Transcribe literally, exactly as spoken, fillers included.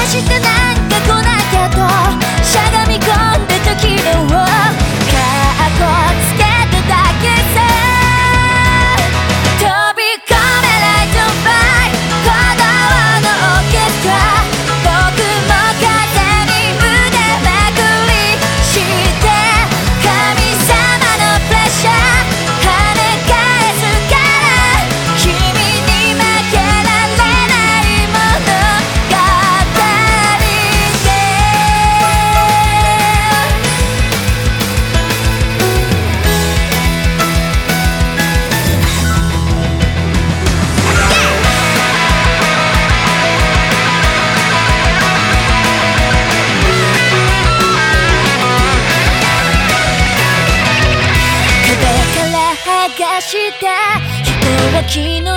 してなんか来なきゃとしゃがみ込んで時のをかっこつけただけさ。飛び込めライトバイ鼓動のオーケストラ、僕も風に腕まくりして神様のプレッシャー跳ね返すから、君に負けられないものがありで。壁から剥がした人は昨日